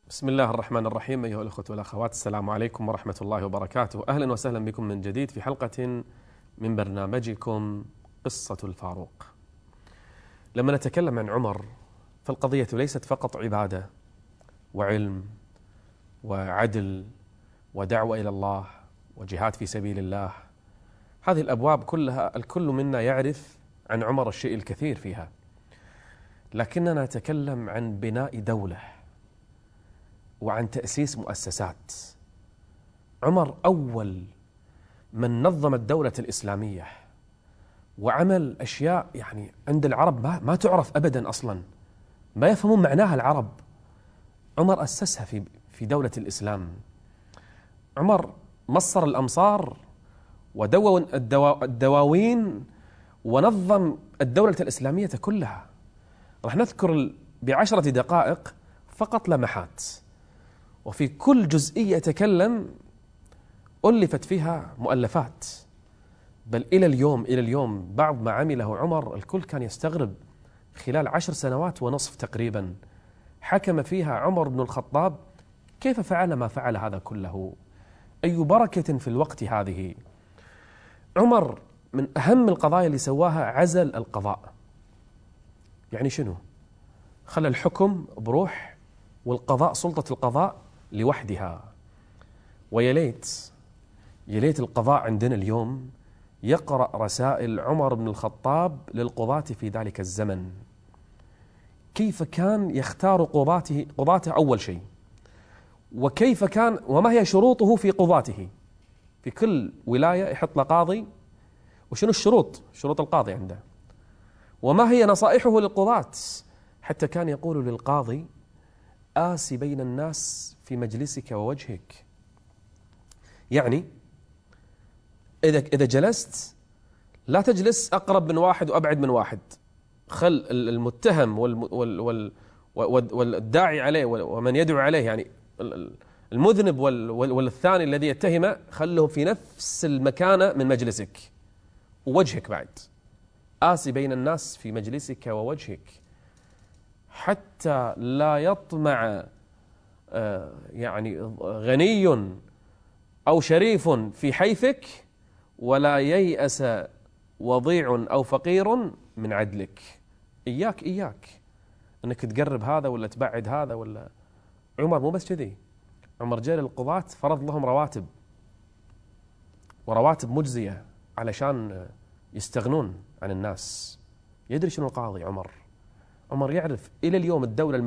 بسم الله الرحمن الرحيم. أيها الأخوة والأخوات، السلام عليكم ورحمة الله وبركاته. أهلا وسهلا بكم من جديد في حلقة من برنامجكم قصة الفاروق. لما نتكلم عن عمر فالقضية ليست فقط عبادة وعلم وعدل ودعوة إلى الله وجهاد في سبيل الله. هذه الأبواب كلها الكل منا يعرف عن عمر الشيء الكثير فيها، لكننا نتكلم عن بناء دولة وعن تأسيس مؤسسات. عمر أول من نظم الدولة الإسلامية وعمل أشياء يعني عند العرب ما تعرف أبدا، أصلا ما يفهمون معناها العرب. عمر أسسها في دولة الإسلام. عمر مصر الأمصار ودون الدواوين ونظم الدولة الإسلامية كلها. راح نذكر ب10 دقائق فقط لمحات، وفي كل جزئية يتكلم ألفت فيها مؤلفات. بل إلى اليوم بعض ما عمله عمر الكل كان يستغرب. خلال 10 سنوات ونصف تقريبا حكم فيها عمر بن الخطاب، كيف فعل ما فعل هذا كله؟ أي بركة في الوقت هذه. عمر من أهم القضايا اللي سواها عزل القضاء. يعني شنو؟ خلى الحكم بروح والقضاء، سلطة القضاء لوحدها. ويليت القضاء عندنا اليوم يقرأ رسائل عمر بن الخطاب للقضاة في ذلك الزمن، كيف كان يختار قضاته أول شيء، وكيف كان وما هي شروطه في قضاته. في كل ولاية يحط له قاضي، وشنو شروط القاضي عنده، وما هي نصائحه للقضاة. حتى كان يقول للقاضي: آسي بين الناس في مجلسك ووجهك. يعني إذا جلست لا تجلس أقرب من واحد وأبعد من واحد، خل المتهم والداعي عليه ومن يدعو عليه، يعني المذنب والثاني الذي يتهمه، خلهم في نفس المكانة من مجلسك ووجهك بعد. آسي بين الناس في مجلسك ووجهك، حتى لا يطمع يعني غني أو شريف في حيفك، ولا ييأس وضيع أو فقير من عدلك. إياك أنك تقرب هذا ولا تبعد هذا ولا. عمر مو بس كذي، عمر جاء للقضاة فرض لهم رواتب مجزية علشان يستغنون عن الناس. يدري شنو القاضي؟ عمر يعرف. إلى اليوم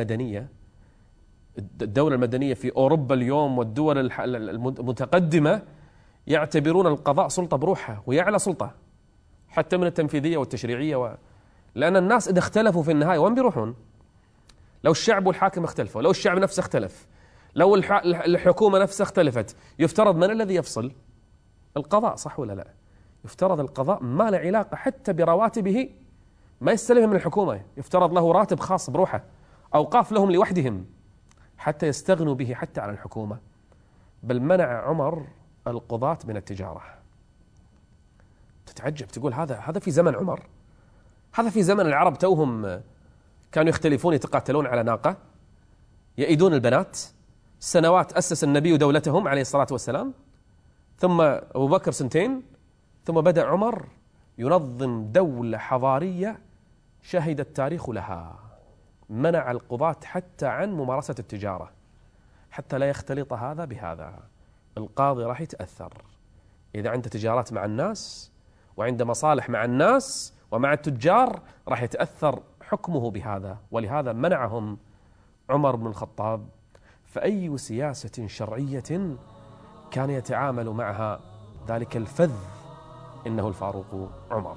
الدولة المدنية في أوروبا اليوم والدول المتقدمة يعتبرون القضاء سلطة بروحها، وهي أعلى سلطة حتى من التنفيذية والتشريعية. لأن الناس إذا اختلفوا في النهاية وين بيروحون؟ لو الشعب والحاكم اختلفوا، لو الشعب نفسه اختلف، لو الحكومة نفسها اختلفت، يفترض من الذي يفصل؟ القضاء، صح ولا لا؟ يفترض القضاء ما له علاقة حتى برواتبه، ما يستلمها من الحكومة، يفترض له راتب خاص بروحه، أوقاف لهم لوحدهم حتى يستغنوا به حتى على الحكومة. بل منع عمر القضاة من التجارة. تتعجب، تقول هذا في زمن عمر، هذا في زمن العرب توهم كانوا يختلفون، يتقاتلون على ناقة، يئدون البنات. سنوات أسس النبي دولتهم عليه الصلاة والسلام، ثم أبو بكر 2 ثم بدأ عمر ينظم دولة حضارية شهد التاريخ لها. منع القضاة حتى عن ممارسة التجارة، حتى لا يختلط هذا بهذا. القاضي راح يتأثر إذا عنده تجارات مع الناس وعنده مصالح مع الناس ومع التجار، راح يتأثر حكمه بهذا. ولهذا منعهم عمر بن الخطاب. فأي سياسة شرعية كان يتعامل معها ذلك الفذ إنه الفاروق عمر.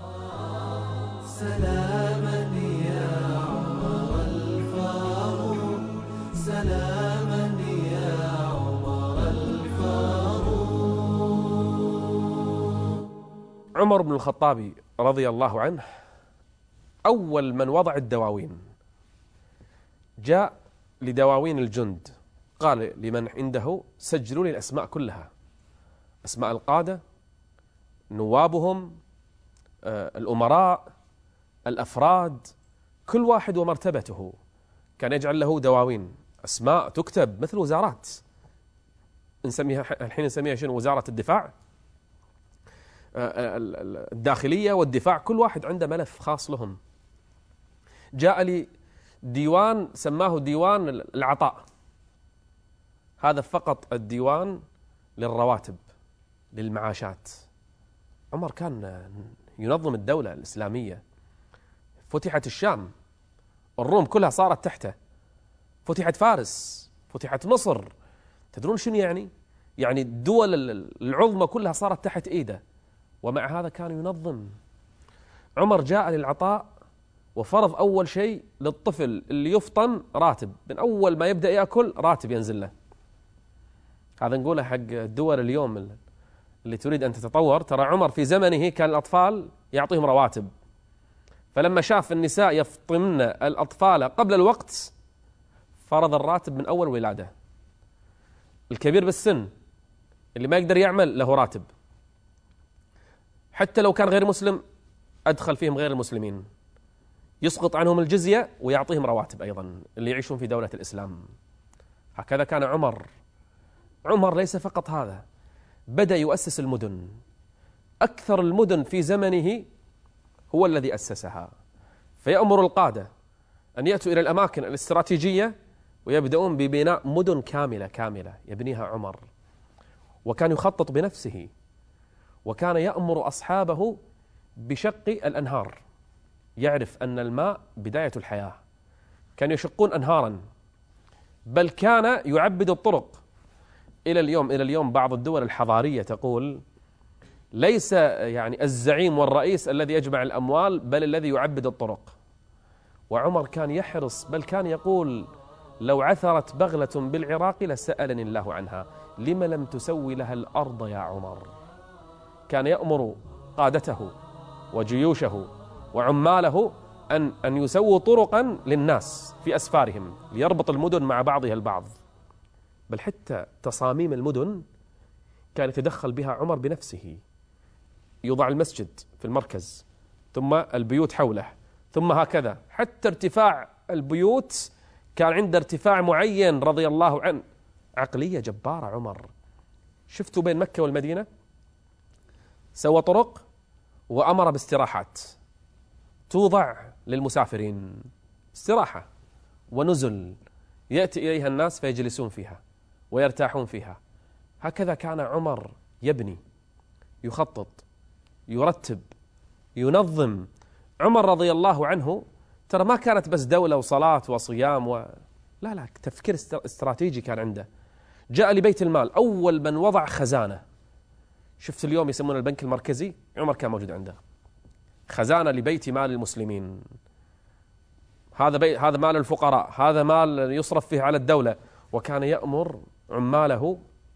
سلاما يا عمر الفاروق، سلاما يا عمر الفاروق. عمر بن الخطاب رضي الله عنه أول من وضع الدواوين. جاء لدواوين الجند، قال لمن عنده: سجلوا لي الأسماء كلها، أسماء القادة، نوابهم، الأمراء، الأفراد، كل واحد ومرتبته. كان يجعل له دواوين. أسماء تكتب مثل وزارات، نسميها الحين نسميها شنو؟ وزارة الدفاع، الداخلية والدفاع، كل واحد عنده ملف خاص لهم. جاء لي ديوان سماه ديوان العطاء، هذا فقط الديوان للرواتب للمعاشات. عمر كان ينظم الدولة الإسلامية، فتحت الشام، الروم كلها صارت تحته، فتحت فارس، فتحت مصر، تدرون شنو يعني؟ يعني الدول العظمى كلها صارت تحت إيده، ومع هذا كان ينظم. عمر جاء للعطاء وفرض أول شيء للطفل اللي يفطن راتب، من أول ما يبدأ يأكل راتب ينزل له. هذا نقوله حق الدول اليوم اللي تريد أن تتطور. ترى عمر في زمنه كان الأطفال يعطيهم رواتب، فلما شاف النساء يفطمن الأطفال قبل الوقت فرض الراتب من أول ولادة. الكبير بالسن اللي ما يقدر يعمل له راتب، حتى لو كان غير مسلم أدخل فيهم غير المسلمين، يسقط عنهم الجزية ويعطيهم رواتب أيضا اللي يعيشون في دولة الإسلام. هكذا كان عمر. عمر ليس فقط هذا، بدأ يؤسس المدن. أكثر المدن في زمنه هو الذي أسسها، فيأمر القادة أن يأتوا إلى الأماكن الاستراتيجية ويبدأون ببناء مدن كاملة يبنيها عمر. وكان يخطط بنفسه، وكان يأمر أصحابه بشق الأنهار، يعرف أن الماء بداية الحياة، كانوا يشقون أنهارا، بل كان يعبد الطرق. إلى اليوم بعض الدول الحضارية تقول ليس يعني الزعيم والرئيس الذي يجمع الأموال، بل الذي يعبد الطرق. وعمر كان يحرص، بل كان يقول لو عثرت بغلة بالعراق لسألني الله عنها، لم لم تسوي لها الأرض يا عمر. كان يأمر قادته وجيوشه وعماله أن يسووا طرقا للناس في أسفارهم ليربط المدن مع بعضها البعض. بل حتى تصاميم المدن كان يتدخل بها عمر بنفسه، يوضع المسجد في المركز، ثم البيوت حوله، ثم هكذا حتى ارتفاع البيوت كان عنده ارتفاع معين رضي الله عنه. عقلية جبارة عمر. شفتوا بين مكة والمدينة سوى طرق وأمر باستراحات توضع للمسافرين، استراحة ونزل يأتي إليها الناس فيجلسون فيها ويرتاحون فيها. هكذا كان عمر يبني، يخطط، يرتب، ينظم. عمر رضي الله عنه ترى ما كانت بس دولة وصلاة وصيام لا، تفكير استراتيجي كان عنده. جاء لبيت المال، أول من وضع خزانة. شفت اليوم يسمونه البنك المركزي، عمر كان موجود عنده خزانة لبيت مال المسلمين. هذا مال الفقراء، هذا مال يصرف فيه على الدولة. وكان يأمر عماله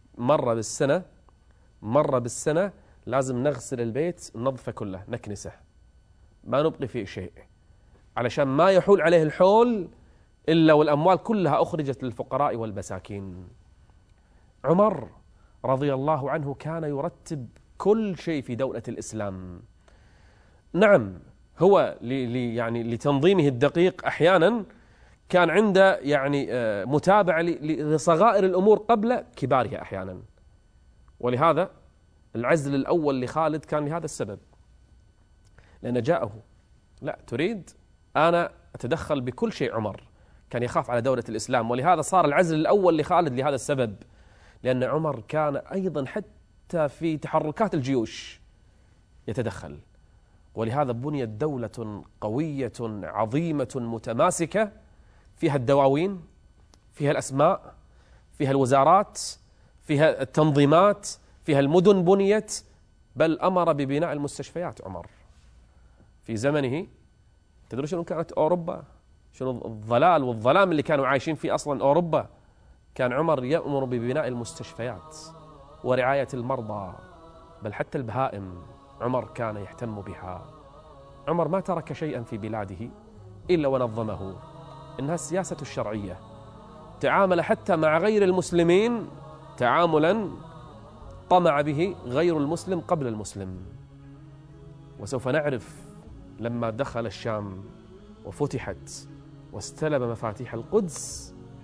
مرة بالسنة لازم نغسل البيت، ننظفه كله، نكنسه، ما نبقي فيه شيء، علشان ما يحول عليه الحول إلا والأموال كلها أخرجت للفقراء والمساكين. عمر رضي الله عنه كان يرتب كل شيء في دولة الإسلام. نعم، هو يعني لتنظيمه الدقيق أحيانا كان عنده يعني متابعة لصغائر الأمور قبل كبارها أحيانا. ولهذا العزل الأول لخالد كان لهذا السبب، لأن جاءه لا تريد أنا أتدخل بكل شيء. عمر كان يخاف على دولة الإسلام، ولهذا صار العزل الأول لخالد لهذا السبب، لأن عمر كان أيضا حتى في تحركات الجيوش يتدخل. ولهذا بنيت دولة قوية عظيمة متماسكة، فيها الدواوين، فيها الأسماء، فيها الوزارات، فيها التنظيمات، فيها المدن بنيت، بل أمر ببناء المستشفيات. عمر في زمنه تدرون شنو كانت أوروبا، شنو الضلال والظلام اللي كانوا عايشين فيه أصلا أوروبا. كان عمر يأمر ببناء المستشفيات ورعاية المرضى، بل حتى البهائم عمر كان يهتم بها. عمر ما ترك شيئا في بلاده إلا ونظمه. إنها السياسة الشرعية، تعامل حتى مع غير المسلمين تعاملا طمع به غير المسلم قبل المسلم. وسوف نعرف لما دخل الشام وفتحت واستلم مفاتيح القدس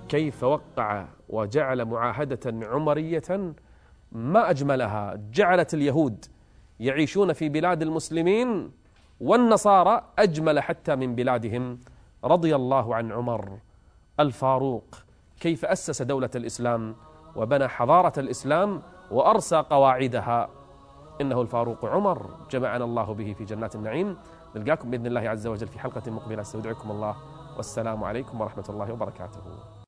كيف وقع وجعل معاهدة عمرية ما أجملها، جعلت اليهود يعيشون في بلاد المسلمين والنصارى أجمل حتى من بلادهم. رضي الله عن عمر الفاروق، كيف أسس دولة الإسلام وبنى حضارة الإسلام وأرسى قواعدها. إنه الفاروق عمر، جمعنا الله به في جنات النعيم. نلقاكم بإذن الله عز وجل في حلقة مقبلة، استودعكم الله والسلام عليكم ورحمة الله وبركاته.